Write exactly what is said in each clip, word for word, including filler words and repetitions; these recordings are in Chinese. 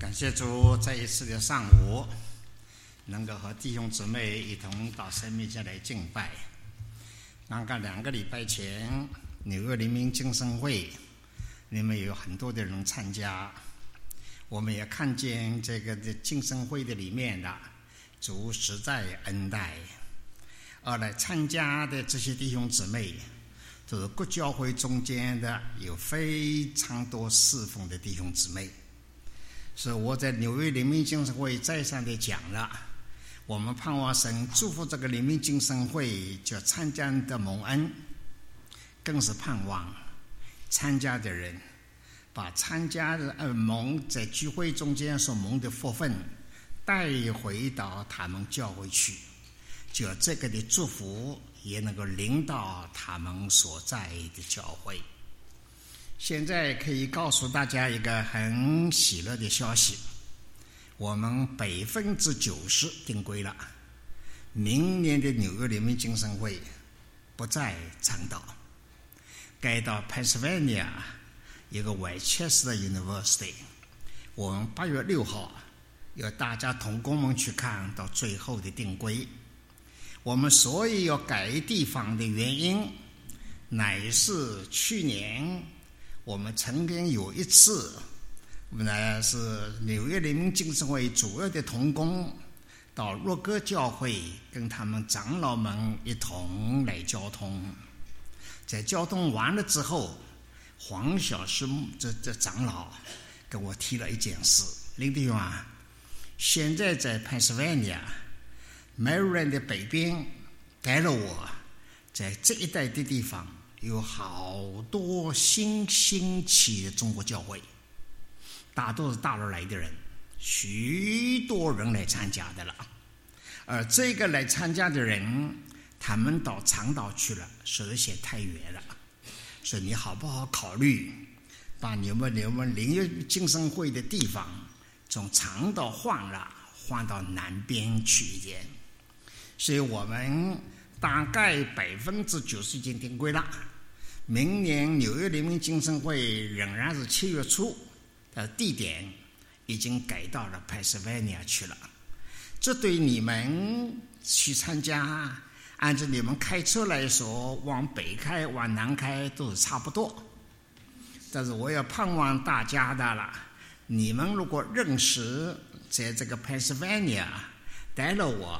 感谢主，这一次的上午能够和弟兄姊妹一同到神面前来敬拜。刚刚两个礼拜前纽约黎明精神会，你们有很多的人参加，我们也看见这个的精神会的里面的主实在恩待，而来参加的这些弟兄姊妹都是各教会中间的有非常多侍奉的弟兄姊妹。是我在纽约黎明精神会再三的讲了，我们盼望神祝福这个黎明精神会就参加的蒙恩，更是盼望参加的人把参加的呃蒙在聚会中间所蒙的福分带回到他们教会去，就这个的祝福也能够领到他们所在的教会。现在可以告诉大家一个很喜乐的消息，我们百分之九十定规了，明年的纽约黎明精神会不再长岛，该到 Pennsylvania 一个 Westchester University。 我们八月六号要大家同工们去看到最后的定规。我们所以要改地方的原因，乃是去年我们曾经有一次，呢是纽约黎明精神会主要的同工到若歌教会，跟他们长老们一同来交通。在交通完了之后，黄小师这这长老跟我提了一件事：林弟兄啊，现在在 Pennsylvania Maryland 的北边带了我，在这一带的地方有好多新兴起的中国教会，大多是大陆来的人，许多人来参加的了。而这个来参加的人，他们到长岛去了，有些太远了，所以你好不好考虑把你们你们灵约精神会的地方从长岛换了，换到南边去一点。所以我们大概百分之九十已经定规了，明年纽约黎明精神会仍然是七月初，的地点已经改到了 Pennsylvania 去了。这对你们去参加，按照你们开车来说，往北开往南开都是差不多。但是我要盼望大家的了，你们如果认识在这个 Pennsylvania 待了我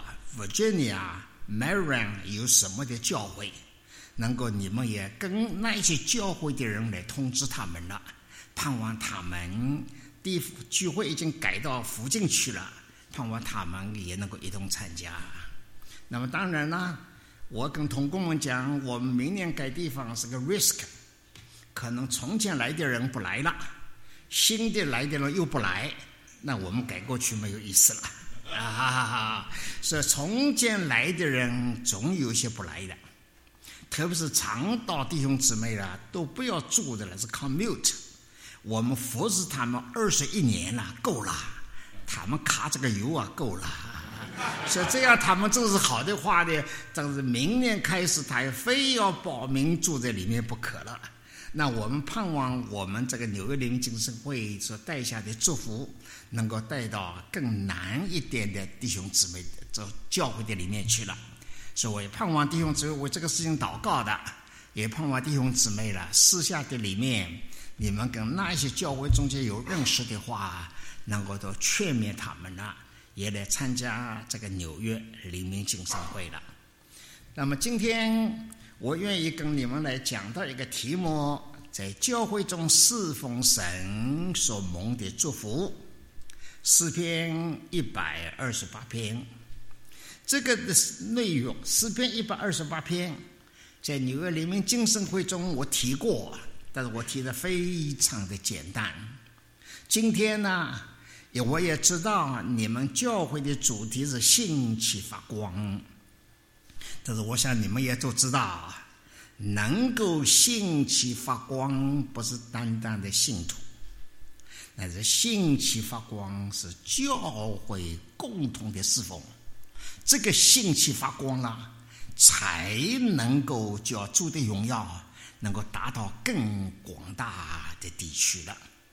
Virginia、Maryland 有什么的教会，能够你们也跟那些教会的人来通知他们了，盼望他们地聚会已经改到附近去了，盼望他们也能够一同参加。那么当然了，我跟同工们讲，我们明年改地方是个 risk， 可能从前来的人不来了，新的来的人又不来，那我们改过去没有意思了啊哈哈哈！所以从前来的人总有些不来的，特别是长岛弟兄姊妹了，都不要住的了，是 commute。我们服侍他们二十一年了，够了，他们卡这个油啊，够了。所以这样他们这是好的话呢，但是明年开始他也非要报名住在里面不可了。那我们盼望我们这个纽约黎明精神会所带下的祝福，能够带到更难一点的弟兄姊妹这教会的里面去了。所以我也盼望弟兄姊妹为这个事情祷告的，也盼望弟兄姊妹了私下的里面，你们跟那些教会中间有认识的话，能够都劝勉他们了，也来参加这个纽约黎明精神会了。那么今天我愿意跟你们来讲到一个题目，在教会中侍奉神所蒙的祝福，诗篇一百二十八篇。这个的内容，诗篇一百二十八篇，在纽约黎明精神会中我提过，但是我提的非常的简单。今天呢，我也知道你们教会的主题是兴起发光，但是我想你们也都知道，能够兴起发光不是单单的信徒，但是兴起发光是教会共同的侍奉。这个兴起发光了，才能够叫主的荣耀能够达到更广大的地区了。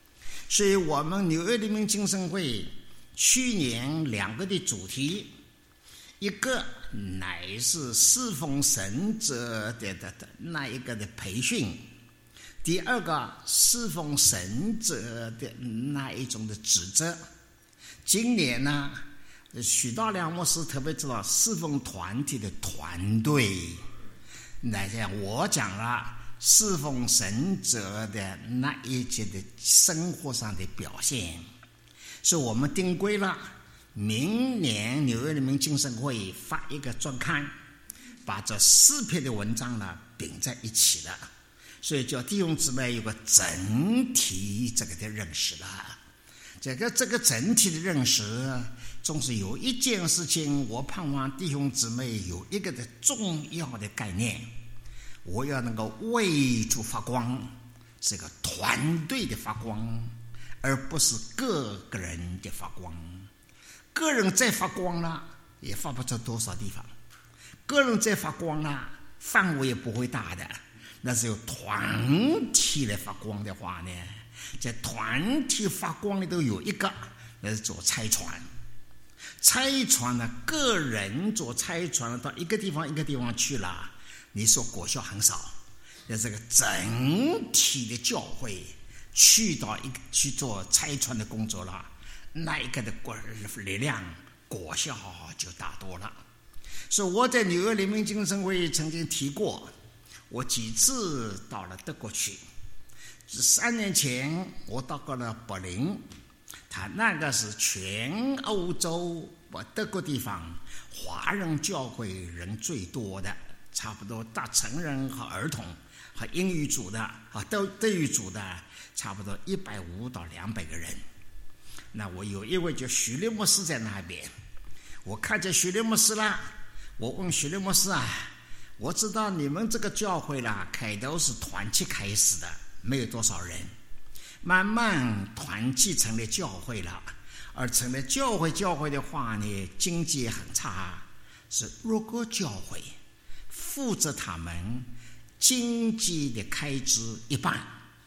所以我们纽约黎明精神会去年两个的主题，一个乃是侍奉神者的的的那一个的培训，第二个侍奉神者的那一种的指责。今年呢，许大良牧师特别知道侍奉团体的团队，那像我讲了侍奉神者的那一节的生活上的表现，是我们定规了。明年纽约黎明精神会发一个专刊，把这四篇的文章呢并在一起了，所以叫弟兄姊妹有个整体这个的认识了。这个这个整体的认识，总是有一件事情，我盼望弟兄姊妹有一个的重要的概念，我要能够为主发光，是个团队的发光，而不是个个人的发光。个人再发光了，也发不出多少地方；个人再发光了，范围也不会大的。那是有团体来发光的话呢，在团体发光里头有一个，那是做差传。差传呢，个人做差传到一个地方一个地方去了，你说果效很少。那这个整体的教会去到一个去做差传的工作了，那一个的力量果效就大多了。所以我在纽约黎明精神会曾经提过，我几次到了德国去。三年前我到过了柏林，他那个是全欧洲德国地方华人教会人最多的，差不多大成人和儿童和英语组的和德德语组的差不多一百五到两百个人。那我有一位叫徐立牧师在那边，我看见徐立牧师了，我问徐立牧师啊，我知道你们这个教会啦，开头是团契开始的，没有多少人，慢慢团契成了教会了，而成了教会教会的话呢，经济也很差，是若果教会负责他们经济的开支一半，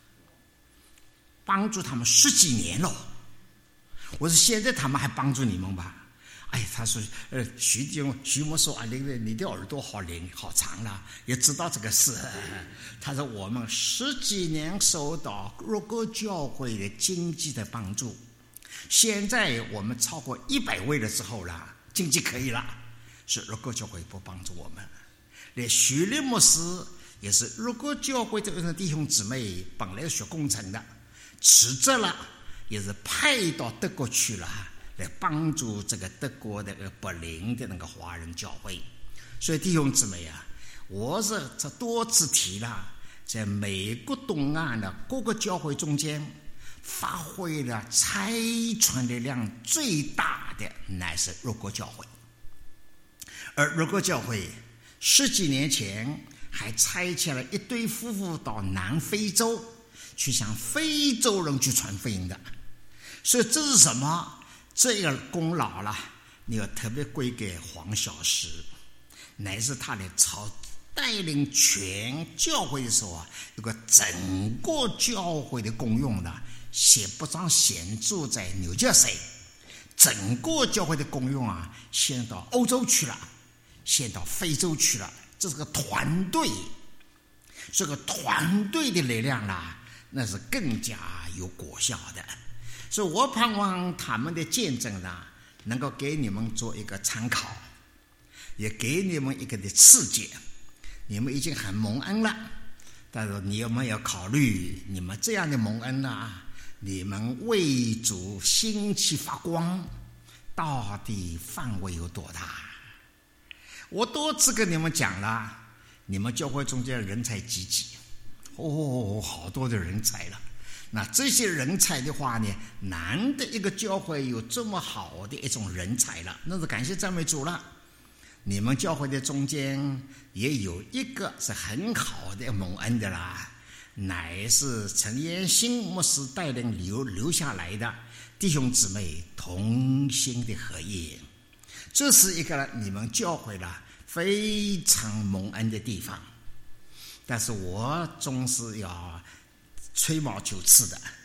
帮助他们十几年了。我说现在他们还帮助你们吧？哎，他说，呃，徐弟兄徐牧说啊，你你的耳朵好灵好长了，也知道这个事。他说我们十几年受到若果教会的经济的帮助，现在我们超过一百位了之后了，经济可以了，是若果教会不帮助我们。连徐立牧师也是若果教会这个弟兄姊妹本来学工程的，辞职了，也是派到德国去了。来帮助这个德国的柏林的那个华人教会。所以弟兄姊妹啊，我是这多次提了，在美国东岸的各个教会中间发挥了差传力量最大的乃是若果教会。而若果教会十几年前还差遣了一对夫妇到南非洲去向非洲人去传福音的。所以这是什么？这个功劳了，你要特别归给黄小石，乃是他的朝带领全教会的时候啊，有个整个教会的功用的，显不张显著在纽约市，整个教会的功用啊，先到欧洲去了，先到非洲去了，这是个团队，这个团队的力量啦，那是更加有果效的。所以我盼望他们的见证呢，能够给你们做一个参考，也给你们一个的刺激。你们已经很蒙恩了，但是你们要考虑，你们这样的蒙恩啊，你们为主兴起发光，到底范围有多大？我多次跟你们讲了，你们教会中间人才济济，哦，好多的人才了。那这些人才的话呢，难得一个教会有这么好的一种人才了，那是感谢赞美主了。你们教会的中间也有一个是很好的蒙恩的啦，乃是陈延兴牧师带领留留下来的弟兄姊妹同心的合一，这是一个你们教会了非常蒙恩的地方。但是我总是要吹毛求疵的，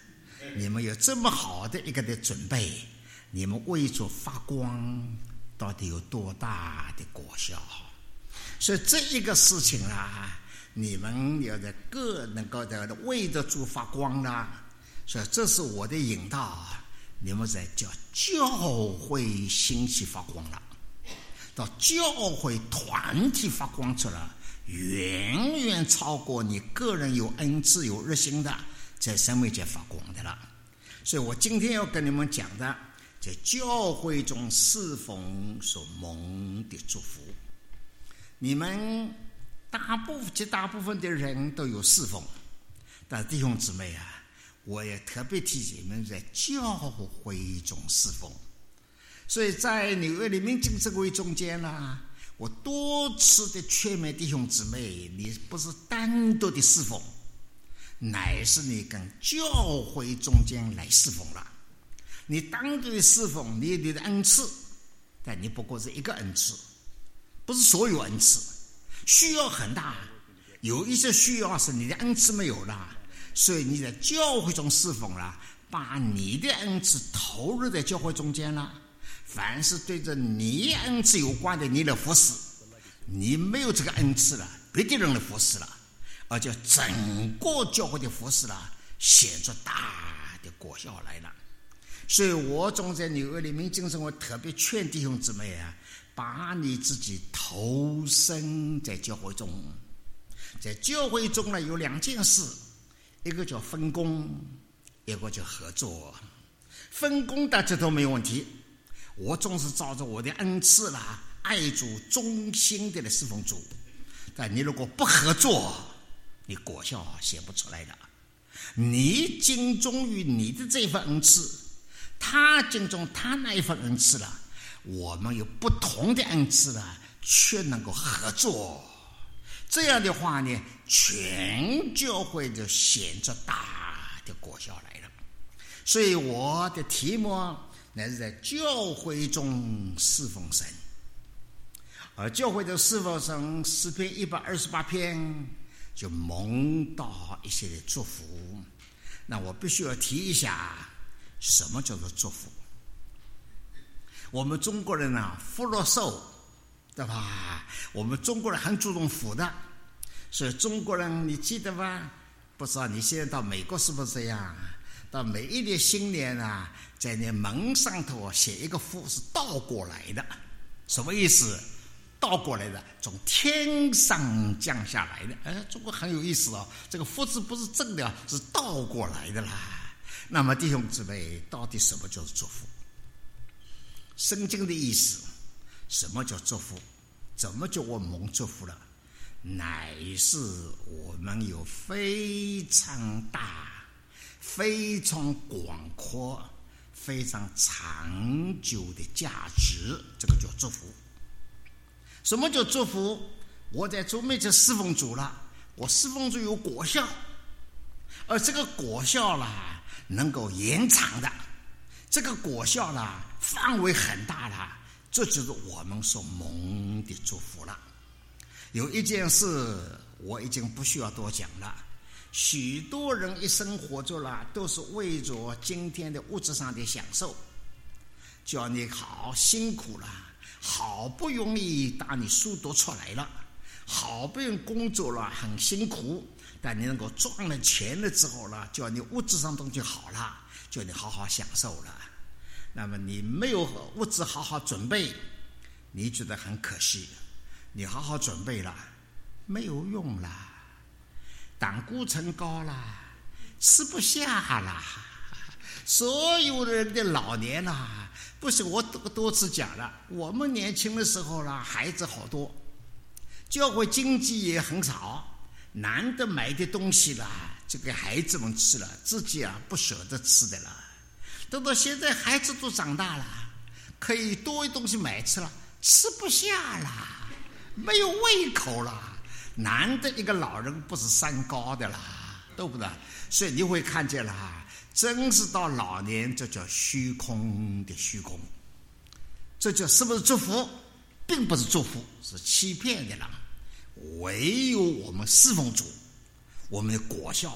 你们有这么好的一个的准备，你们为主发光，到底有多大的果效？所以这一个事情啊，你们有的各能够的为着主发光啦，所以这是我的引导，你们在叫教会兴起发光了，到教会团体发光出来，远远超过你个人有恩赐有热心的在生命界发光的了。所以我今天要跟你们讲的，在教会中侍奉所蒙的祝福，你们大部分绝大部分的人都有侍奉，但弟兄姊妹啊，我也特别提醒你们在教会中侍奉。所以在纽约黎明精神会中间呢、啊，我多次的劝勉弟兄姊妹，你不是单独的侍奉，乃是你跟教会中间来侍奉了。你单独的侍奉，你有你的恩赐，但你不过是一个恩赐，不是所有恩赐，需要很大。有一些需要是你的恩赐没有了，所以你在教会中侍奉了，把你的恩赐投入在教会中间了。凡是对着你恩赐有关的，你来服侍；你没有这个恩赐了，别的人来服侍了，而且整个教会的服侍了，显出大的果效来了。所以我总在纽约黎明精神，我特别劝弟兄姊妹啊，把你自己投身在教会中。在教会中呢，有两件事，一个叫分工，一个叫合作。分工大家都没有问题，我总是照着我的恩赐啦，爱主忠心的来侍奉主。但你如果不合作，你果效显不出来的。你敬重于你的这份恩赐，他敬重他那一份恩赐了，我们有不同的恩赐了，却能够合作。这样的话呢，全教会就显着大的果效来了。所以我的题目乃是在教会中侍奉神，而教会的侍奉神，诗篇一百二十八篇就蒙到一些的祝福。那我必须要提一下，什么叫做祝福？我们中国人啊，福禄寿，对吧？我们中国人很注重福的，所以中国人你记得吧？不知道你现在到美国是不是这样？到每一年新年啊，在那门上头写一个福是倒过来的，什么意思？倒过来的，从天上降下来的。哎，中国很有意思哦，这个福字不是正的，是倒过来的啦。那么弟兄姊妹，到底什么叫做祝福？圣经的意思，什么叫祝福？怎么叫我蒙祝福了？乃是我们有非常大、非常广阔、非常长久的价值，这个叫祝福。什么叫祝福？我在主面前侍奉主了，我侍奉主有果效，而这个果效啦，能够延长的，这个果效啦，范围很大了，这就是我们所蒙的祝福了。有一件事我已经不需要多讲了，许多人一生活着了，都是为着今天的物质上的享受，叫你好辛苦了，好不容易把你书读出来了，好不容易工作了，很辛苦，但你能够赚了钱了之后了，叫你物质上东西好了，叫你好好享受了。那么你没有物质好好准备，你觉得很可惜。你好好准备了，没有用啦，胆固醇高啦，吃不下啦。所有人的老年啦，不是我多多次讲了，我们年轻的时候啦，孩子好多，教会经济也很少，难得买的东西啦，就给孩子们吃了，自己啊不舍得吃的了。等到现在孩子都长大了，可以多东西买吃了，吃不下啦，没有胃口了。难得一个老人不是三高的啦，对不对？所以你会看见啦，真是到老年，这叫虚空的虚空。这叫是不是祝福？并不是祝福，是欺骗的啦。唯有我们侍奉主，我们的果效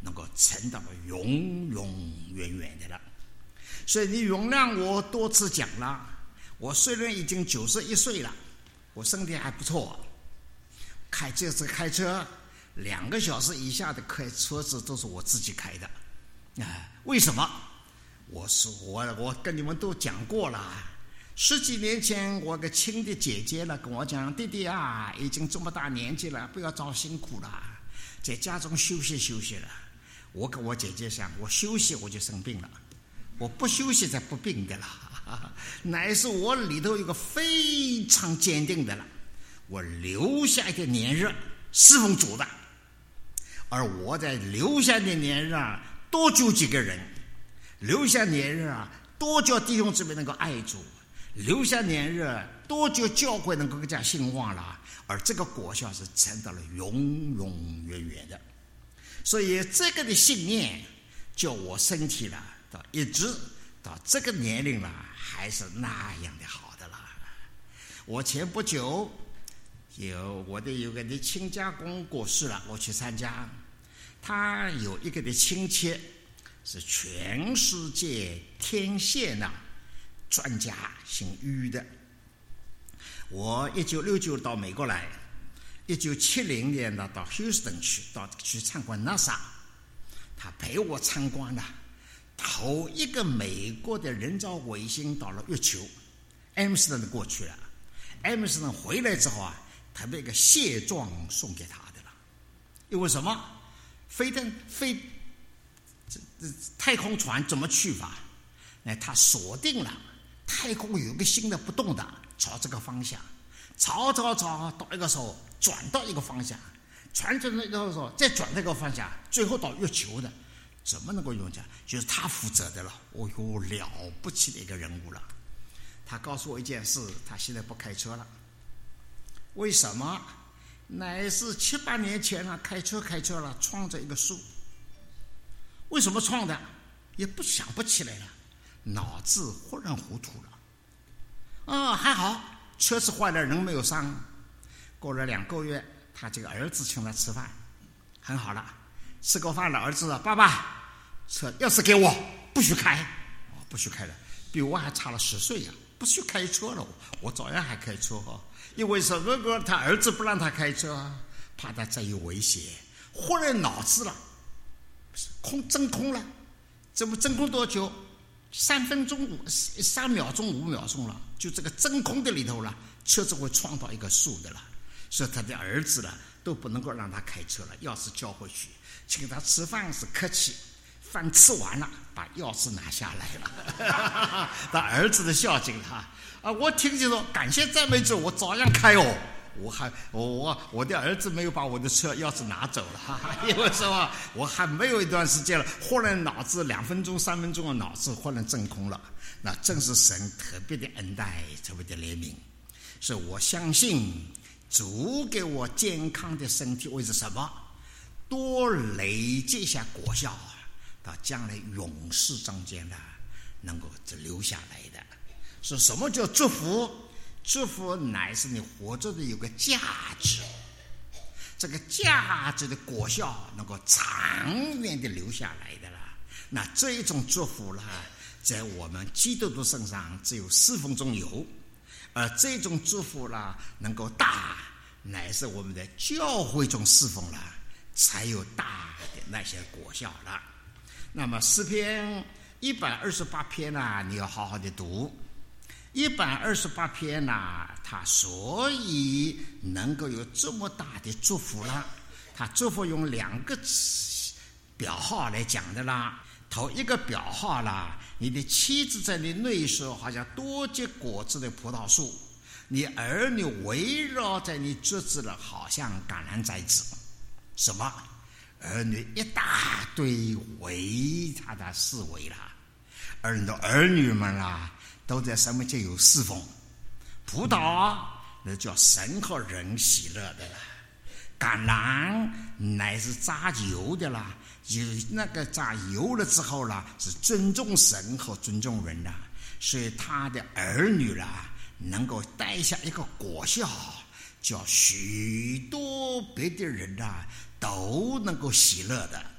能够撑到了永永远远的了。所以你原谅我多次讲了，我虽然已经九十一岁了，我身体还不错，开这次开车两个小时以下的开车子都是我自己开的，啊，为什么？我是我我跟你们都讲过了，十几年前我个亲的姐姐了跟我讲，弟弟啊，已经这么大年纪了，不要找辛苦了，在家中休息休息了。我跟我姐姐想，我休息我就生病了，我不休息才不病的了。乃是我里头有个非常坚定的了，我留下一个年日侍奉主的，而我在留下的年日啊，多救几个人，留下年日啊，多叫弟兄姊妹能够爱主，留下年日多叫教会能够更加兴旺了，而这个果效是撑到了永永远远的。所以这个的信念叫我身体了到一直到这个年龄了还是那样的好的了。我前不久有我的有个的亲家公过世了，我去参加，他有一个的亲戚是全世界天线呐、啊、专家，姓于的。我一九六九到美国来，一九七零年呢到休斯顿去，到去参观 NASA， 他陪我参观了头一个美国的人造卫星到了月球，艾姆斯顿过去了，艾姆斯顿回来之后啊，他把一个谢状送给他的了。因为什么？飞登飞这这太空船怎么去法？那他锁定了太空有一个新的不动的，朝这个方向，朝朝朝到一个时候转到一个方向，转转到一个时候再转到一个方向，最后到月球的，怎么能够用讲？就是他负责的了。哦哟，了不起的一个人物了。他告诉我一件事，他现在不开车了。为什么？乃是七八年前啊，开车开车了，撞着一个树。为什么撞的？也不想不起来了，脑子忽然糊涂了。啊、哦，还好，车子坏了，人没有伤。过了两个月，他这个儿子请他吃饭，很好了。吃过饭了，儿子说：“爸爸，车钥匙给我，不许开。”哦，不许开了，比我还差了十岁呀、啊，不许开车了。我照样还开车哦，因为什么？他儿子不让他开车，怕他再有危险。忽然脑子了，空真空了，怎么真空多久？三分钟、三秒钟、五秒钟了，就这个真空的里头了，车子会撞到一个树的了。所以他的儿子了都不能够让他开车了，钥匙交回去。请他吃饭是客气，饭吃完了，把钥匙拿下来了。他儿子的孝敬他啊！我听见说感谢赞美主，我照样开哦。我还我我的儿子没有把我的车钥匙拿走了，因为说我还没有一段时间了，忽然脑子两分钟三分钟的脑子忽然真空了，那正是神特别的恩待，特别的怜悯。所以我相信主给我健康的身体，为是什么？多累积一下果效，到将来永世中间呢，能够留下来的。是什么叫祝福？祝福乃是你活着的有个价值，这个价值的果效能够长远的留下来的啦。那这一种祝福啦，在我们基督徒身上只有侍奉中有，而这种祝福啦能够大，乃是我们在教会中侍奉了，才有大的那些果效了。那么诗篇一百二十八篇啊，你要好好的读。一百二十八篇呐，他所以能够有这么大的祝福了。他祝福用两个表号来讲的啦。头一个表号啦，你的妻子在你内室好像多结果子的葡萄树，你儿女围绕在你桌子了，好像橄榄栽子。什么？儿女一大堆围他的四围啦，而你的儿女们啦。都在上面就有侍奉。葡萄那叫神和人喜乐的啦，橄榄乃是榨油的啦，有那个榨油了之后啦，是尊重神和尊重人啦，所以他的儿女啦能够带下一个果效，叫许多别的人啊都能够喜乐的。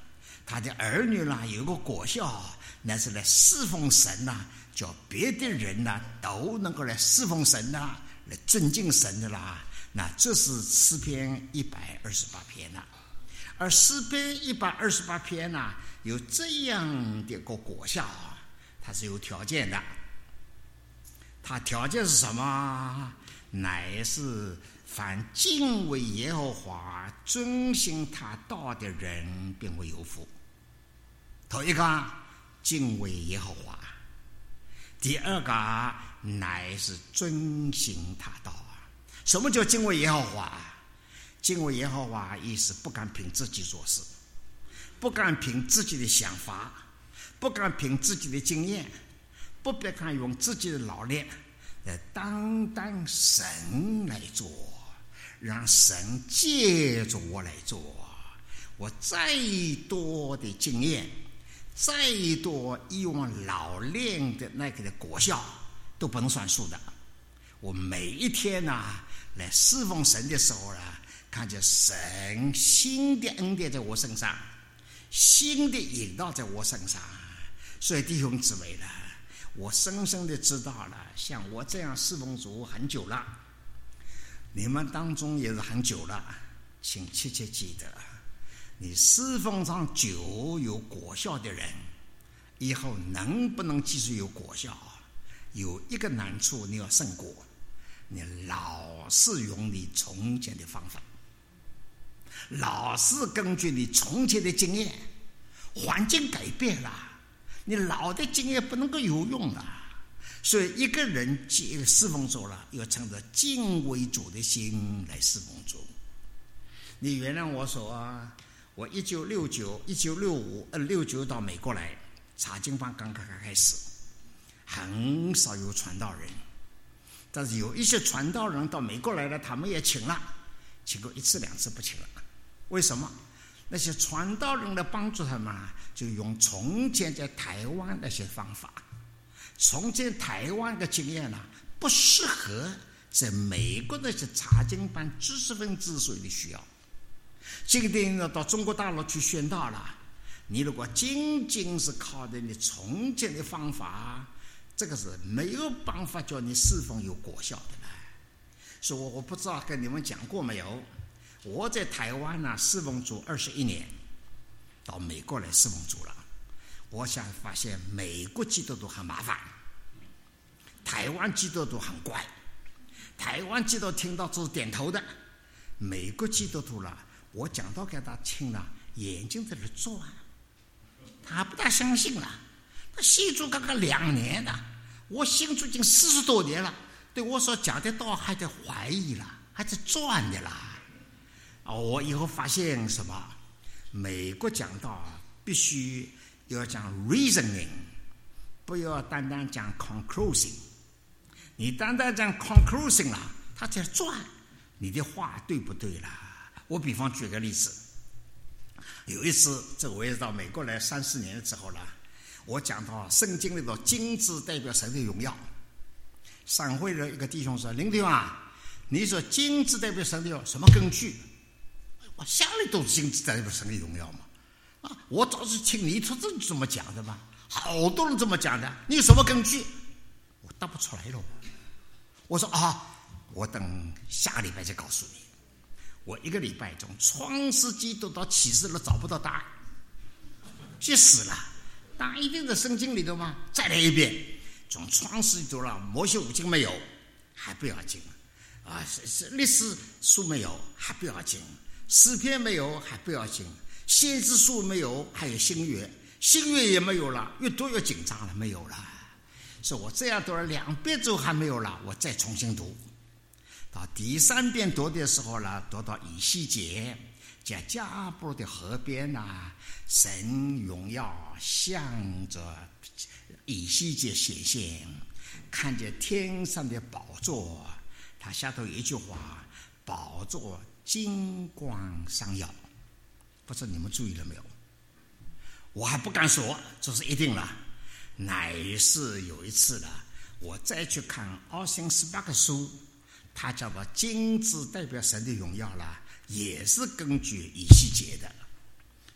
他的儿女呢有个果效，那是来侍奉神呐，叫别的人呐都能够来侍奉神呐，来尊敬神的啦。那这是诗篇一百二十八篇呐、啊，而诗篇一百二十八篇呐、啊、有这样的一个果效，它是有条件的。它条件是什么？乃是凡敬畏耶和华、遵行他道的人，便会有福。头一个，敬畏耶和华；第二个，乃是遵行他道。什么叫敬畏耶和华？敬畏耶和华意思不敢凭自己做事，不敢凭自己的想法，不敢凭自己的经验，不敢用自己的劳力，单单神来做，让神借着我来做。我再多的经验，再多以往老练的那个的果效都不能算数的。我每一天呐、啊，来侍奉神的时候呢、啊，看见神新的恩典在我身上，新的引导在我身上。所以弟兄姊妹呢，我深深的知道了，像我这样侍奉主很久了，你们当中也是很久了，请切切记得，你侍奉上久有果效的人，以后能不能继续有果效？有一个难处你要胜过，你老是用你从前的方法，老是根据你从前的经验，环境改变了，你老的经验不能够有用了。所以一个人侍奉主了，要趁着敬畏主的心来侍奉主。你原谅我说，我一九六九、一九六五、呃六九到美国来，查经班刚刚开始，很少有传道人，但是有一些传道人到美国来了，他们也请了，请过一次两次不请了。为什么？那些传道人来帮助他们，就用从前在台湾那些方法，从前台湾的经验呢、啊，不适合在美国那些查经班知识分子所的需要。今天呢，到中国大陆去宣道了，你如果仅仅是靠着你从前的方法，这个是没有办法叫你侍奉有果效的了。所以我不知道跟你们讲过没有，我在台湾呢侍奉主二十一年，到美国来侍奉主了。我想发现美国基督徒很麻烦，台湾基督徒很乖，台湾基督徒听到只是点头的，美国基督徒了，我讲到给他听了，眼睛在那转，他不大相信了。他信主刚刚两年了，我信主已经四十多年了，对我所讲的道还在怀疑了，还在转的啦。我以后发现什么？美国讲道必须要讲 reasoning， 不要单单讲 conclusion。你单单讲 conclusion 啦，他在转，你的话对不对啦？我比方举个例子，有一次，这我也是到美国来三四年之后了，我讲到圣经里头金字代表神的荣耀。散会的一个弟兄说：“林弟兄啊，你说金字代表神的荣耀，什么根据？”我想里都是金字代表神的荣耀嘛。啊，我早是听你说这怎么讲的嘛，好多人这么讲的，你有什么根据？我答不出来了。我说啊，我等下个礼拜再告诉你。我一个礼拜从创世纪都到启示了，找不到答案，去死了。答案一定在圣经里头吗？再来一遍，从创世纪了，摩西五经没有，还不要紧啊，历史书没有，还不要紧，诗篇没有，还不要紧，先知书没有，还有新约，新约也没有了，越读越紧张了，没有了。所以我这样读了两遍之后还没有了，我再重新读。到第三遍读的时候呢，读到以西结在加布的河边啊，神荣耀向着以西结显现，看见天上的宝座，它下头有一句话：宝座金光闪耀。不知道你们注意了没有？我还不敢说这是一定了，乃是有一次了，我再去看奥辛斯巴克书，他讲到金字代表神的荣耀了，也是根据以西结的。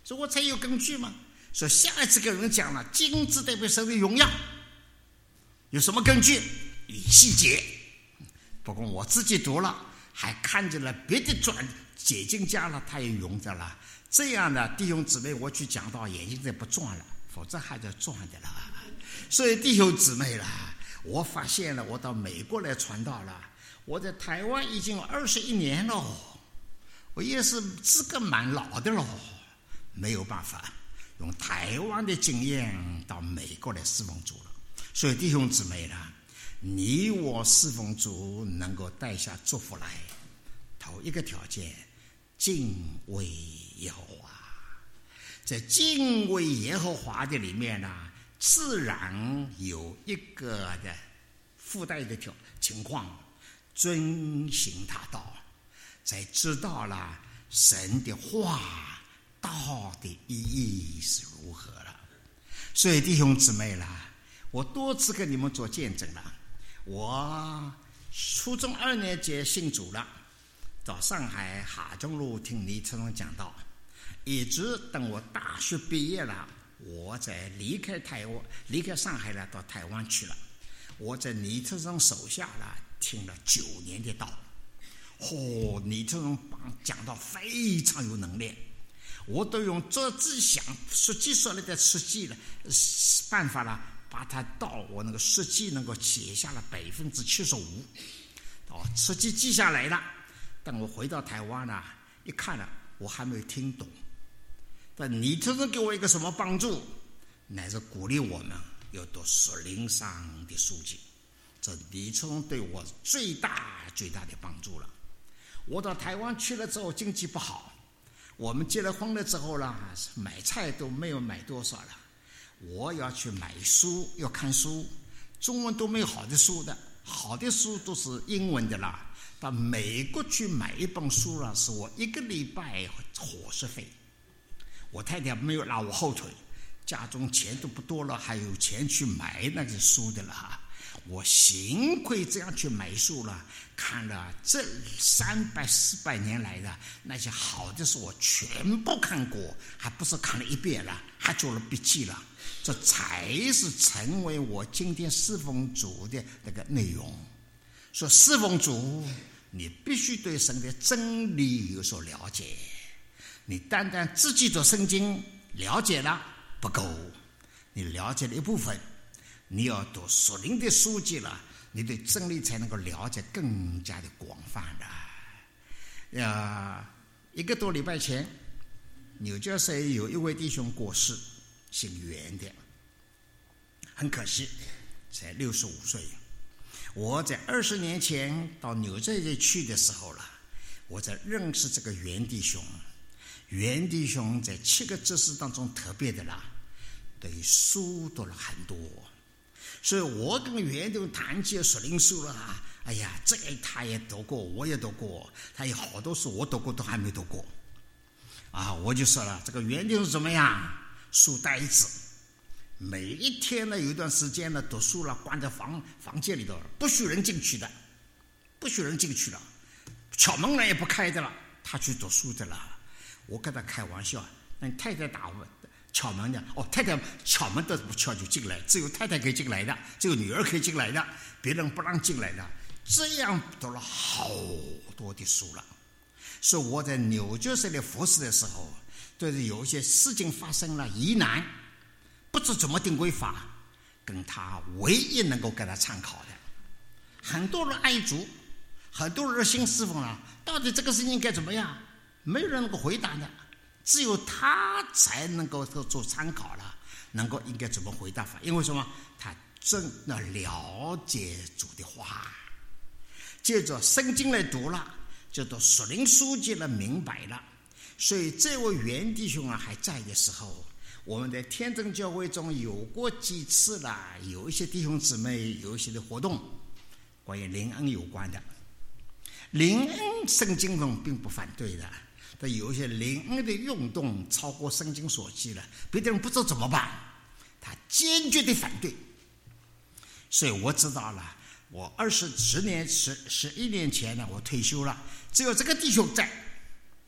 所以我才有根据嘛。说下来这个人讲了，金子代表神的荣耀，有什么根据？以细节。不过我自己读了，还看见了别的转解经家了，他也用着了。这样的弟兄姊妹，我去讲到眼睛再不转了，否则还在转的了。所以弟兄姊妹了，我发现了，我到美国来传道了。我在台湾已经有二十一年了，我也是资格蛮老的了，没有办法用台湾的经验到美国来侍奉主了。所以弟兄姊妹了，你我侍奉主能够带下祝福来，头一个条件，敬畏耶和华。在敬畏耶和华的里面呢，自然有一个的附带的条情况，遵行他道，才知道了神的话道的意义是如何了。所以弟兄姊妹啦，我多次跟你们做见证了。我初中二年级信主了，到上海哈中路听李成龙讲道，一直等我大学毕业了，我在离开台湾离开上海了，到台湾去了。我在李特生手下了听了九年的道，哦，李特生讲道非常有能力，我都用这自想实际说来的实际的办法了，把他道我那个实际能够写下了百分之七十五，哦，实际记下来了。等我回到台湾了，一看了，我还没有听懂。但李特生给我一个什么帮助？乃是鼓励我们要读属灵上的书籍，这李特生对我最大最大的帮助了。我到台湾去了之后，经济不好，我们结了婚了之后呢，买菜都没有买多少了。我要去买书，要看书，中文都没有好的书的，好的书都是英文的啦。到美国去买一本书了，是我一个礼拜伙食费。我太太没有拉我后腿，家中钱都不多了，还有钱去买那个书的了。我幸亏这样去买书了，看了这三百四百年来的那些好的书，我全部看过，还不是看了一遍了，还做了笔记了。这才是成为我今天侍奉主的那个内容。说侍奉主，你必须对神的真理有所了解。你单单自己读圣经了解了不够，你了解了一部分，你要读属灵的书籍了，你对真理才能够了解更加的广泛的。呃，一个多礼拜前，纽约市有一位弟兄过世，姓袁的，很可惜，才六十五岁。我在二十年前到纽约市去的时候了，我在认识这个袁弟兄。袁弟兄在七个知识当中特别的啦，对书读了很多，所以我跟袁弟兄谈起属灵书了啊，哎呀，这个他也读过，我也读过，他有好多书我读过都还没读过，啊，我就说了，这个袁弟兄怎么样？书呆子，每一天呢有一段时间呢读书了，关在房房间里头，不许人进去的，不许人进去了，敲门呢也不开的了，他去读书的了。我跟他开玩笑，那你太太打我敲门的，哦，太太敲门都不敲就进来，只有太太可以进来的，只有女儿可以进来的，别人不让进来的。这样读了好多的书了。所以我在纽约市的服侍的时候，对有一些事情发生了疑难，不知怎么定规法，跟他唯一能够给他参考的。很多人爱主，很多人信侍奉了，到底这个事情该怎么样？没有人能够回答的，只有他才能够做参考了，能够应该怎么回答法？因为什么？他真的了解主的话，借着圣经来读了，就读属灵书籍了，明白了。所以这位袁弟兄啊还在的时候，我们在天真教会中有过几次了，有一些弟兄姊妹有一些的活动，关于灵恩有关的。灵恩圣经中并不反对的，但有一些灵恩的运动超过圣经所记了，别的人不知道怎么办，他坚决的反对。所以我知道了，我二十十年十十一年前呢，我退休了，只有这个弟兄在，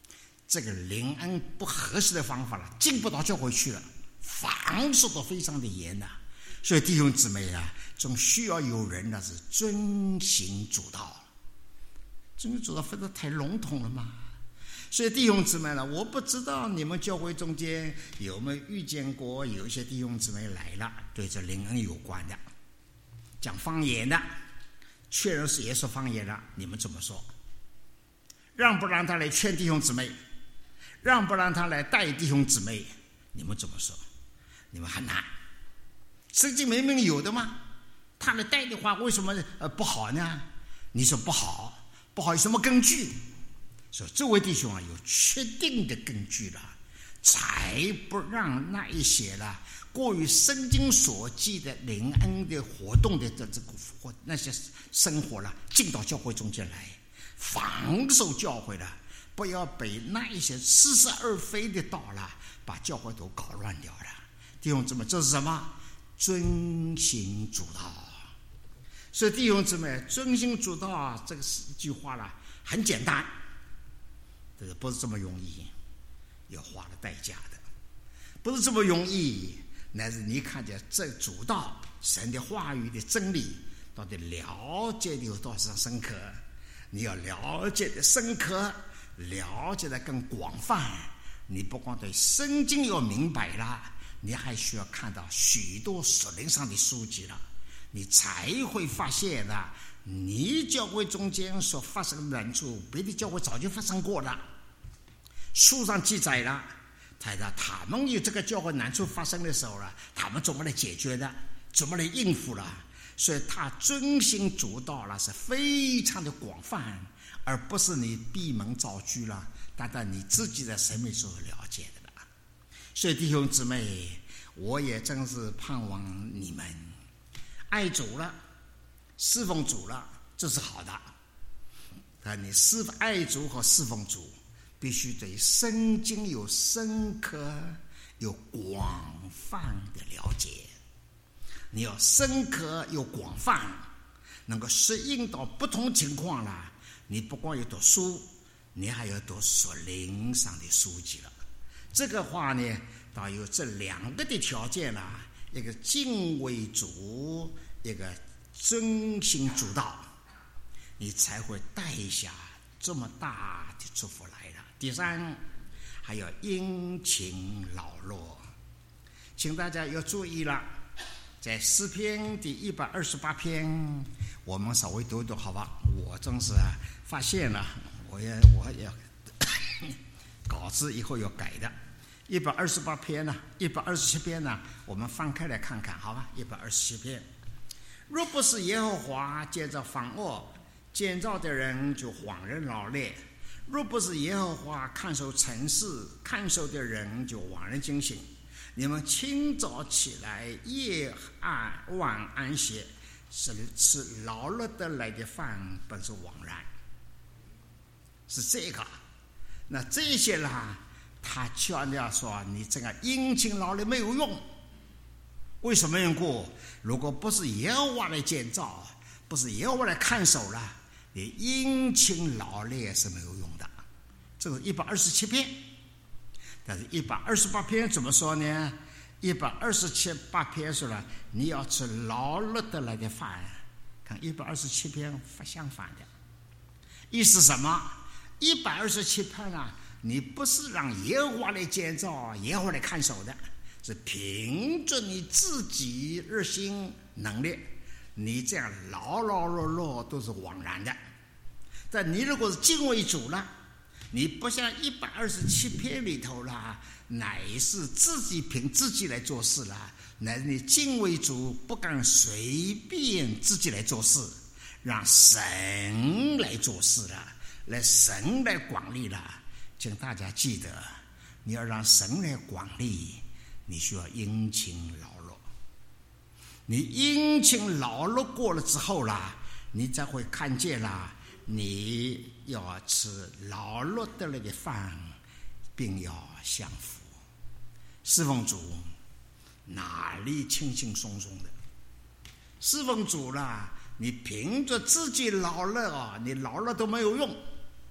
这个灵恩不合适的方法了，进不到教会去了，防守的非常的严呐、啊。所以弟兄姊妹啊，总需要有人呢是遵行主道。遵行主道分得太笼统了嘛。所以弟兄姊妹呢，我不知道你们教会中间有没有遇见过有一些弟兄姊妹来了，对这灵恩有关的，讲方言的，确认是也说方言的，你们怎么说？让不让他来劝弟兄姊妹？让不让他来带弟兄姊妹？你们怎么说？你们很难。圣经明明有的吗？他来带的话，为什么呃不好呢？你说不好，不好有什么根据？所以这位弟兄啊，有确定的根据了，才不让那一些啦过于圣经所记的灵恩的活动的这这个或那些生活了，进到教会中间来，防守教会了，不要被那一些似是而非的道了，把教会都搞乱掉了。弟兄姊妹，这是什么？遵行主道。所以弟兄姊妹，遵行主道啊，这个句话啦，很简单。这个不是这么容易，要花了代价的，不是这么容易。乃是你看见这主道神的话语的真理，到底了解的有多少深刻？你要了解的深刻，了解的更广泛。你不光对圣经要明白了，你还需要看到许多属灵上的书籍了，你才会发现的。你教会中间所发生的难处，别的教会早就发生过了，书上记载了，他他们有这个教会难处发生的时候了，他们怎么来解决的，怎么来应付了。所以他遵行主道了，是非常的广泛，而不是你闭门造车了，单单你自己的生命所了解的了。所以弟兄姊妹，我也真是盼望你们爱主了，侍奉主了，这是好的。但你侍爱主和侍奉主，必须对圣经有深刻、有广泛的了解。你要深刻又广泛，能够适应到不同情况了。你不光要读书，你还要读属灵上的书籍了。这个话呢，倒有这两个的条件了：一个敬畏主，一个遵行主道，你才会带下这么大的祝福来了。第三，还要殷勤劳碌，请大家要注意了。在诗篇第一百二十八篇，我们稍微读一读好吧？我真是发现了，我也我也稿子以后要改的。一百二十八篇呢，一百二十七篇呢，我们翻开来看看好吧？一百二十七篇，若不是耶和华建造房屋，建造的人就枉然劳累；若不是耶和华看守城市，看守的人就枉然惊醒。你们清早起来，夜暗晚安歇，是吃劳碌得来的饭，本是枉然。是这个，那这些啦，他强调说，你这个殷勤劳力没有用。为什么缘故？如果不是耶和华来建造，不是耶和华来看守了，你殷勤劳力是没有用的。这是一百二十七篇。但是一百二十八篇怎么说呢？一百二十七八篇说了，你要吃劳碌得来的饭。看一百二十七篇相反的，意思什么？一百二十七篇啊，你不是让耶和华来建造，耶和华来看守的，是凭着你自己热心能力，你这样劳劳碌碌都是枉然的。但你如果是敬畏主了，你不像一百二十七篇里头啦，乃是自己凭自己来做事啦，乃是你敬畏主，不敢随便自己来做事，让神来做事了，来神来管理了。请大家记得，你要让神来管理，你需要殷勤劳碌。你殷勤劳碌过了之后啦，你才会看见啦。你要吃劳碌得来的饭，并要享福。侍奉主哪里轻轻松松的？侍奉主啦，你凭着自己劳碌啊，你劳碌都没有用。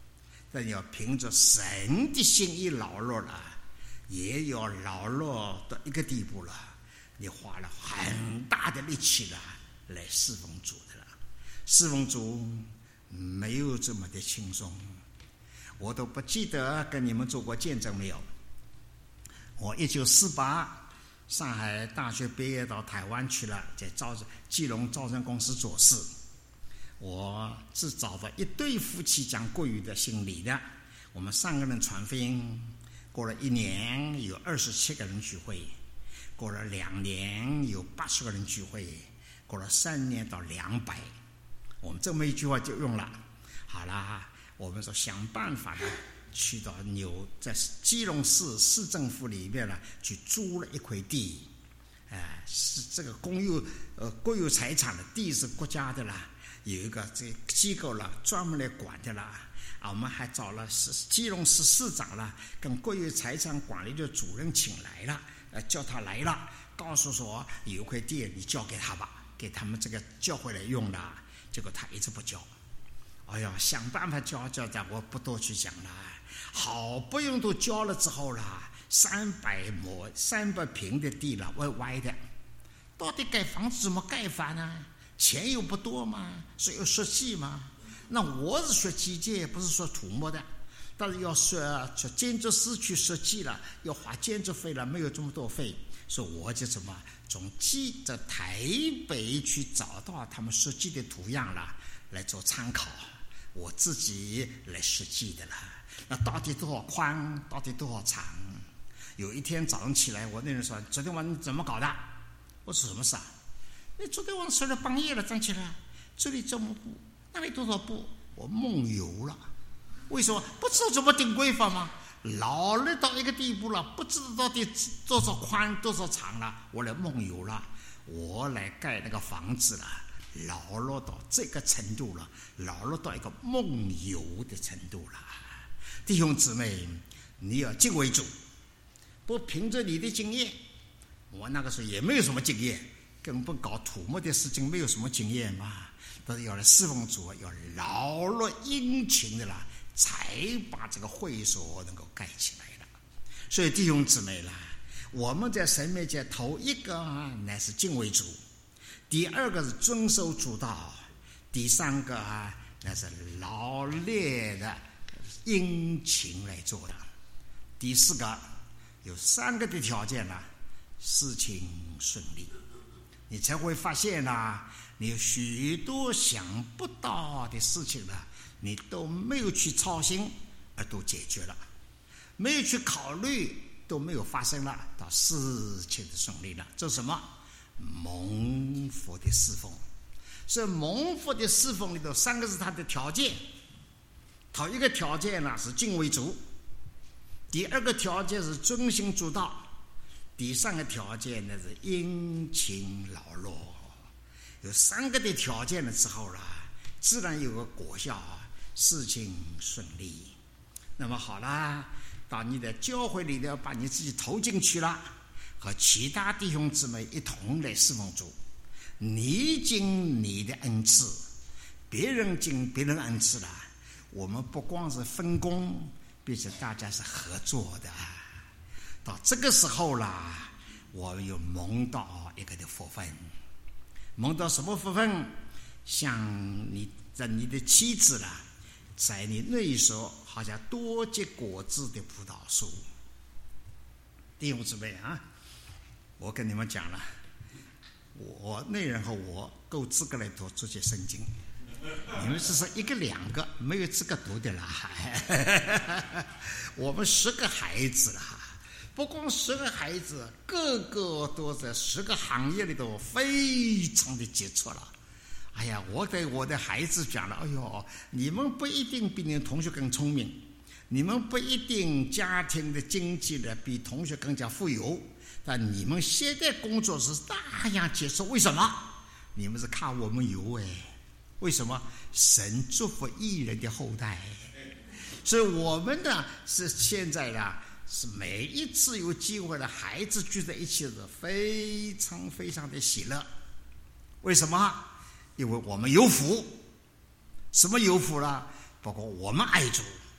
但要凭着神的心意劳碌了，也要劳碌到一个地步了，你花了很大的力气了来侍奉主的了。侍奉主没有这么的轻松，我都不记得跟你们做过见证没有。我一九四八上海大学毕业到台湾去了，在招基隆招生公司做事。我是找到一对夫妻讲国语的姓李的，我们三个人传福音。过了一年有二十七个人聚会，过了两年有八十个人聚会，过了三年到两百。我们这么一句话就用了。好啦，我们说想办法呢，去到纽在基隆市市政府里面呢，去租了一块地，哎、呃，是这个公有呃国有财产的地是国家的啦，有一个这个机构了专门来管的啦。啊，我们还找了市基隆市市长了，跟国有财产管理的主任请来了，呃，叫他来了，告诉说有一块地你交给他吧，给他们这个教会来用的。结果他一直不交。哎呀，想办法交交的，我不多去讲了。好不容易都交了之后啦，三百亩、三百平的地了，歪歪的，到底盖房子怎么盖法呢？钱又不多嘛，是要设计嘛。那我是学基建，不是说土木的，但是要说说建筑师去设计了，要花建筑费了，没有这么多费，所以我就怎么从基在台北去找到他们设计的图样了，来做参考，我自己来设计的了。那到底多少宽，到底多少长？有一天早上起来，我那人说：“昨天晚上怎么搞的？”我说：“什么事啊？你昨天晚上睡了半夜了，站起来，这里这么步，那里多少步？我梦游了。为什么？不知道怎么定规法吗？老了到一个地步了，不知道到底多少宽多少长了，我来梦游了，我来盖那个房子了，老了到这个程度了，老了到一个梦游的程度了。弟兄姊妹，你要敬畏主，不凭着你的经验，我那个时候也没有什么经验，根本搞土木的事情没有什么经验嘛，但是要来侍奉主，要劳碌殷勤的啦，才把这个会所能够盖起来了。所以弟兄姊妹啦，我们在神面前头一个啊，乃是敬畏主，第二个是遵守主道，第三个啊，那是劳烈的殷勤来做的，第四个有三个的条件啦，事情顺利，你才会发现啦，你有许多想不到的事情呢，你都没有去操心，而都解决了；没有去考虑，都没有发生了，到事情的顺利了。这是什么？蒙福的侍奉。所以蒙福的侍奉里头，三个是它的条件。头一个条件呢是敬畏主，第二个条件是遵行主道，第三个条件呢是殷勤劳碌。有三个的条件了之后啦，自然有个果效，事情顺利。那么好啦，到你的教会里头把你自己投进去了，和其他弟兄姊妹一同来侍奉主，你尽你的恩赐，别人尽别人恩赐了，我们不光是分工，并且大家是合作的。到这个时候啦，我有蒙到一个的福分。蒙到什么福分？像你在你的妻子啦，在你那时候好像多结果子的葡萄树。弟兄姊妹啊，我跟你们讲了，我那人和我够资格来读这些圣经，你们只是一个两个没有资格读的啦。我们十个孩子啦，不光十个孩子，个个都在十个行业里头非常的杰出了。哎呀，我对我的孩子讲了，哎呦，你们不一定比你的同学更聪明，你们不一定家庭的经济呢比同学更加富有，但你们现在工作是那样杰出，为什么？你们是看我们有哎，为什么？神祝福义人的后代，所以我们呢是现在呢是每一次有机会的孩子聚在一起是非常非常的喜乐。为什么？因为我们有福。什么有福了？包括我们爱主，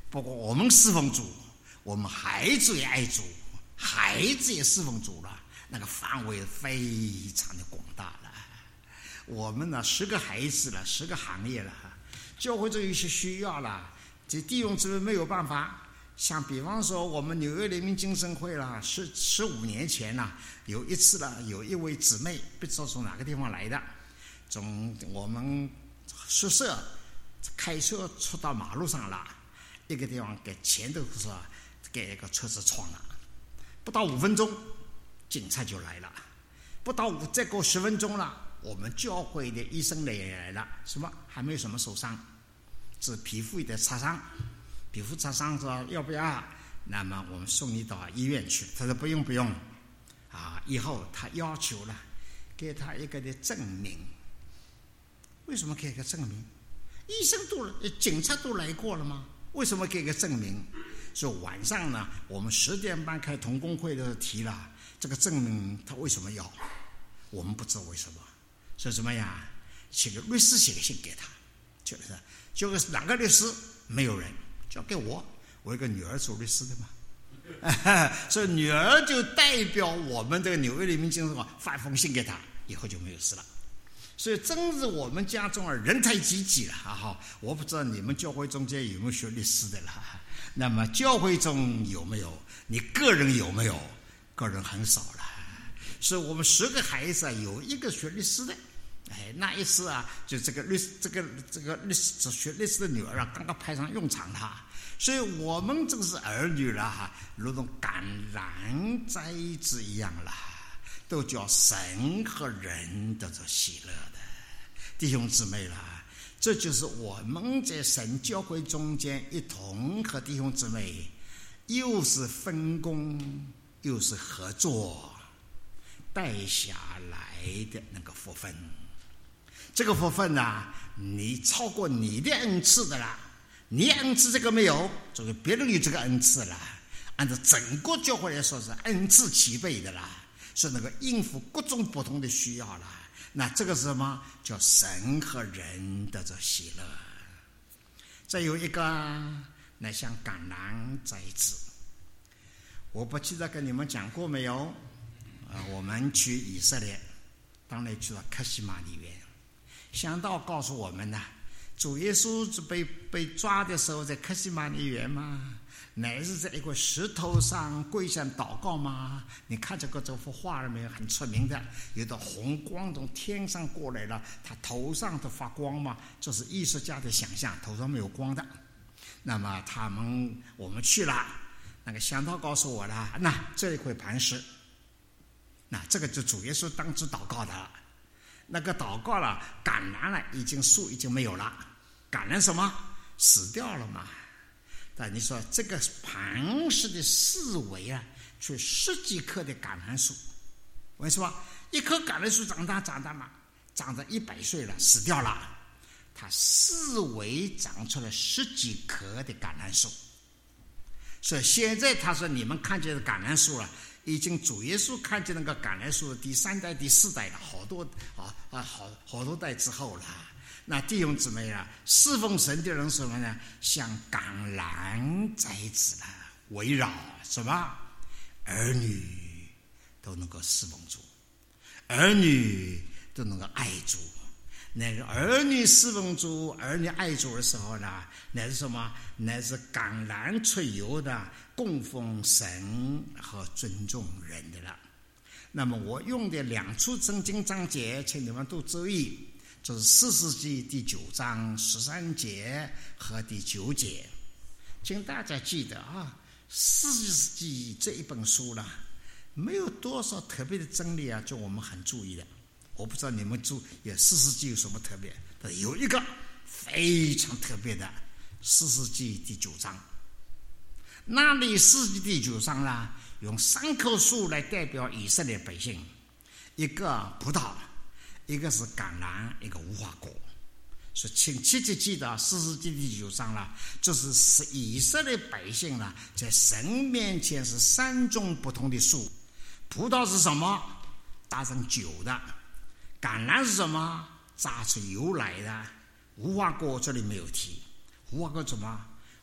不过我们侍奉主，我们孩子也爱主，孩子也侍奉主了，那个范围非常的广大了。我们呢，十个孩子了，十个行业了，教会中有些需要了，这弟兄姊妹没有办法。像比方说，我们纽约联民精神会啦，十十五年前啦，有一次啦，有一位姊妹不知道从哪个地方来的，从我们宿舍开车出到马路上了，一个地方给前头是给一个车子撞了，不到五分钟，警察就来了，不到五再过十分钟了，我们教会的医生也来了，什么还没有什么受伤，是皮肤的擦伤。皮肤擦伤说要不要？那么我们送你到医院去。他说不用不用，啊，以后他要求了，给他一个的证明。为什么给个证明？医生都警察都来过了吗？为什么给个证明？所以晚上呢，我们十点半开同工会的时候提了这个证明，他为什么要？我们不知道为什么。说什么呀？写个律师写个信给他，就是就是哪个律师？没有人。交给我，我有个女儿做律师的嘛，所以女儿就代表我们这个纽约联民精神会发一封信给他，以后就没有事了。所以真是我们家中啊人太济济了哈哈！我不知道你们教会中间有没有学律师的啦？那么教会中有没有？你个人有没有？个人很少了。所以我们十个孩子啊，有一个学律师的。哎，那一次啊，就这个律师，这个这个律师学律师的女儿啊，刚刚派上用场了。所以我们这是儿女了哈，如同橄榄栽子一样啦，都叫神和人得着喜乐的弟兄姊妹啦。这就是我们在神教会中间一同和弟兄姊妹，又是分工，又是合作带下来的那个福分。这个福分啊，你超过你的恩赐的啦，你恩赐这个没有，这个别人有这个恩赐啦。按照整个教会来说是恩赐齐备的啦，是那个应付各种不同的需要啦。那这个是什么？叫神和人得着喜乐。再有一个，那像橄榄栽子，我不记得跟你们讲过没有？啊，我们去以色列，当然去到克西马尼园。想到告诉我们呢，主耶稣被被抓的时候在克西马尼园嘛，乃是在一块石头上跪下祷告嘛。你看这个这幅画了没有？很出名的，有道红光从天上过来了，他头上都发光嘛，这是艺术家的想象，头上没有光的。那么他们我们去了，那个向导告诉我了，那这一块磐石，那这个就主耶稣当时祷告的了。那个祷告了，橄榄了，已经树已经没有了，橄榄什么死掉了嘛？但你说这个磐石的四围啊，却十几棵的橄榄树，为什么？一棵橄榄树长大长大嘛，长到一百岁了，死掉了，它四围长出了十几棵的橄榄树。所以现在他说你们看见的橄榄树了，已经主耶稣看见那个橄榄树第三代第四代了，好多啊啊好好多代之后了。那弟兄姊妹啊，侍奉神的人什么呢？像橄榄栽子了，围绕什么？儿女都能够侍奉主，儿女都能够爱主。那个儿女侍奉主、儿女爱主的时候呢，那是什么？那是橄榄出油的，供奉神和尊重人的了。那么我用的两处圣经章节，请你们都注意，就是四世纪第九章十三节和第九节，请大家记得啊，四世纪这一本书呢，没有多少特别的真理啊，就我们很注意的。我不知道你们注也四世纪有什么特别，但有一个非常特别的，四世纪第九章。那里四世纪第九章呢，用三棵树来代表以色列百姓，一个葡萄，一个是橄榄，一个无花果。所以请切切记得四世纪第九章了，就是是以色列百姓呢，在神面前是三种不同的树。葡萄是什么？打成酒的。橄榄是什么？榨出油来的。无花果这里没有提。无花果什么？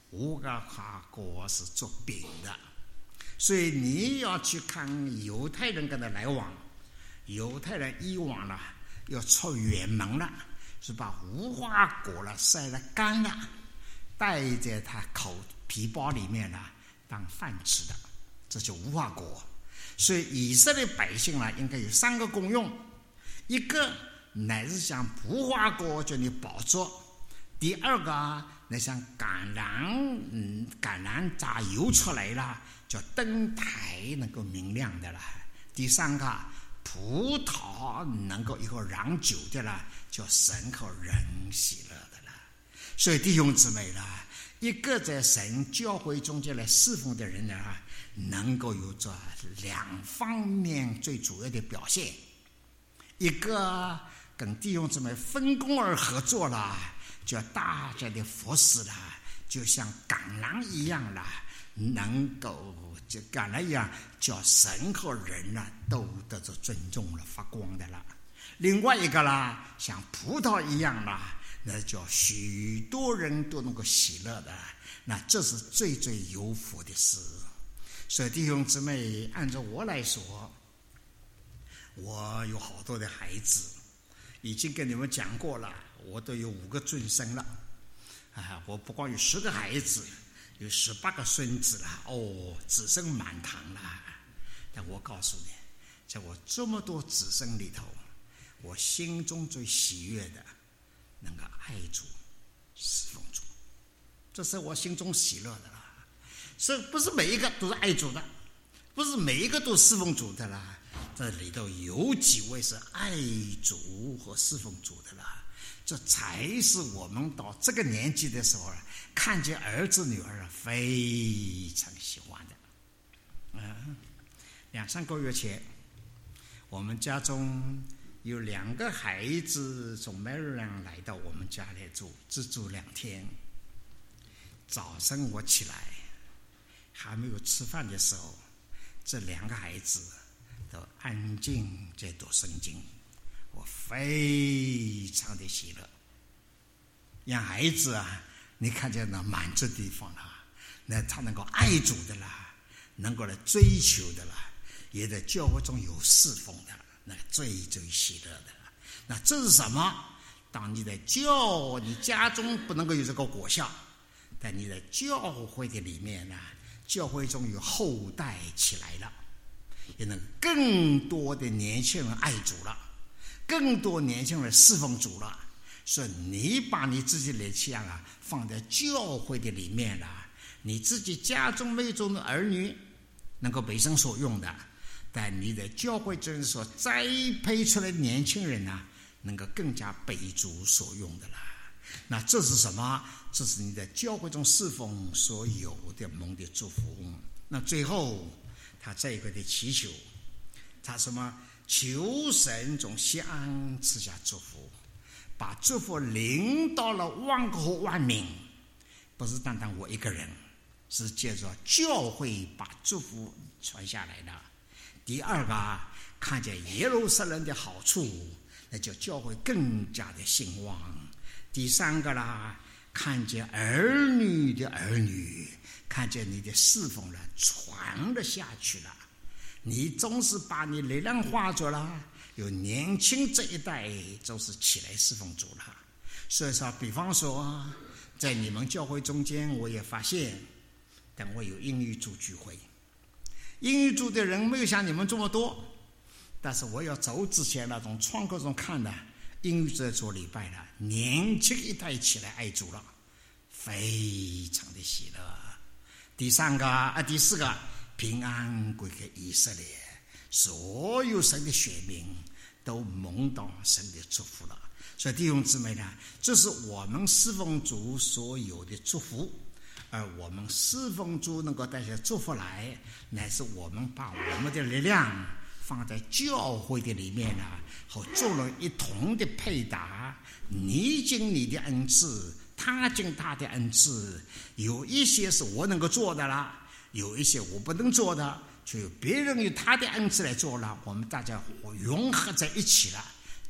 无花果是做饼的。所以你要去看犹太人跟他来往，犹太人以往了要出远门了，是把无花果了晒了干了，带在他口皮包里面了当饭吃的，这就无花果。所以以色列百姓呢，应该有三个功用：一个乃是像无花果叫你饱足；第二个那像橄榄，嗯，橄榄榨油出来了，叫灯台能够明亮的了；第三个葡萄能够以后酿酒的了，叫神和人喜乐的了。所以弟兄姊妹啦，一个在神教会中间来侍奉的人呢，能够有着两方面最主要的表现：一个跟弟兄姊妹分工而合作了，叫大家的服侍了，就像橄榄一样了，能够就橄榄一样，叫神和人呢都得着尊重了，发光的了。另外一个啦，像葡萄一样啦，那叫许多人都能够喜乐的，那这是最最有福的事。所以弟兄姊妹，按照我来说，我有好多的孩子，已经跟你们讲过了，我都有五个尊孙了啊！我不光有十个孩子，有十八个孙子了，哦，子孙满堂了。但我告诉你，在我这么多子孙里头，我心中最喜悦的，能够爱主、侍奉主，这是我心中喜乐的了。这不是每一个都是爱主的，不是每一个都侍奉主的啦。这里头有几位是爱主和侍奉主的啦，这才是我们到这个年纪的时候看见儿子女儿非常喜欢的。嗯，两三个月前，我们家中有两个孩子从 Maryland 来到我们家里住，只住两天。早上我起来还没有吃饭的时候，这两个孩子都安静在读圣经，我非常的喜乐。让孩子啊，你看见那满足地方啦，那他能够爱主的啦，能够来追求的啦，也在教会中有侍奉的，那最最喜乐的。那这是什么？当你在教你家中不能够有这个果效，但你在教会的里面呢，教会中有后代起来了，也能更多的年轻人爱主了，更多年轻人侍奉主了。所以你把你自己的力量啊放在教会的里面了，你自己家中没有中的儿女能够被神所用的，但你在教会中所栽培出来的年轻人呢，能够更加被主所用的了。那这是什么？这是你在教会中侍奉所有的蒙的祝福。那最后他这一个的祈求，他什么？求神从西安赐下祝福，把祝福临到了万国万民，不是单单我一个人，是借着教会把祝福传下来的。第二个，看见耶路撒冷的好处，那就教会更加的兴旺。第三个啦，看见儿女的儿女，看见你的侍奉了传了下去了，你总是把你力量化着了，有年轻这一代就是起来侍奉主了。所以说，比方说在你们教会中间，我也发现，但我有英语组聚会，英语组的人没有像你们这么多，但是我要走之前那种窗口中看的，英语在做礼拜了，年轻一代起来爱主了，非常的喜乐。第三个啊，第四个，平安归给以色列，所有神的选民都蒙到神的祝福了。所以弟兄姊妹呢，这是我们侍奉主所有的祝福，而我们侍奉主能够带下祝福来，乃是我们把我们的力量放在教会的里面啊，和众人一同的配搭，你尽你的恩赐，他尽他的恩赐，有一些是我能够做的啦，有一些我不能做的，就有别人有他的恩赐来做了，我们大家融合在一起了，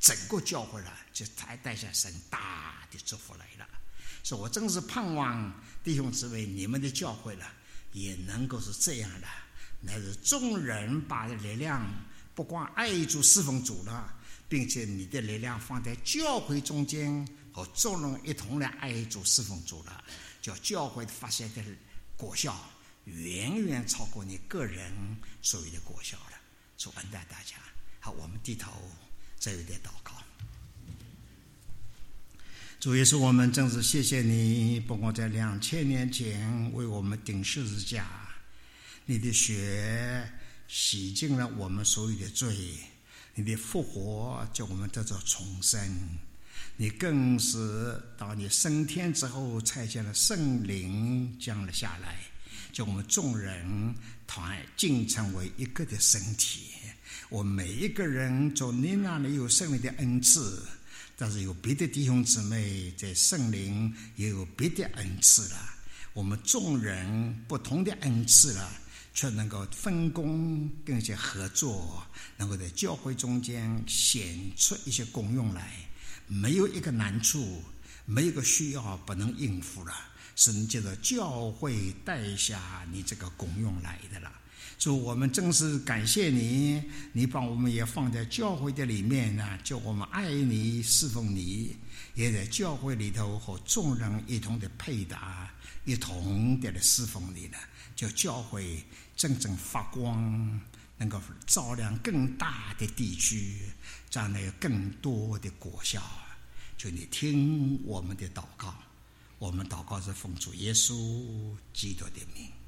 整个教会了，就才带下神大的祝福来了。所以我真是盼望弟兄姊妹，你们的教会了也能够是这样的，乃是众人把力量不光爱主侍奉主了，并且你的力量放在教会中间，和众人一同来爱主侍奉主了，叫教会发现的果效远远超过你个人所有的果效了。主恩待大家。好，我们低头再有点祷告。主耶稣，我们真是谢谢你，不过在两千年前为我们钉十字架，你的血洗净了我们所有的罪，你的复活叫我们得到重生，你更是当你升天之后差遣了圣灵降了下来，叫我们众人团进成为一个的身体。我们每一个人从你那里有圣灵的恩赐，但是有别的弟兄姊妹在圣灵也有别的恩赐了，我们众人不同的恩赐了，却能够分工并且合作，能够在教会中间显出一些功用来，没有一个难处，没有一个需要不能应付了，是你借着教会带下你这个功用来的了。所以我们真是感谢你，你把我们也放在教会的里面呢，叫我们爱你侍奉你，也在教会里头和众人一同的配搭，一同的来侍奉你呢，叫教会真正发光，能够照亮更大的地区，将来有更多的果效。求你听我们的祷告，我们祷告是奉主耶稣基督的名。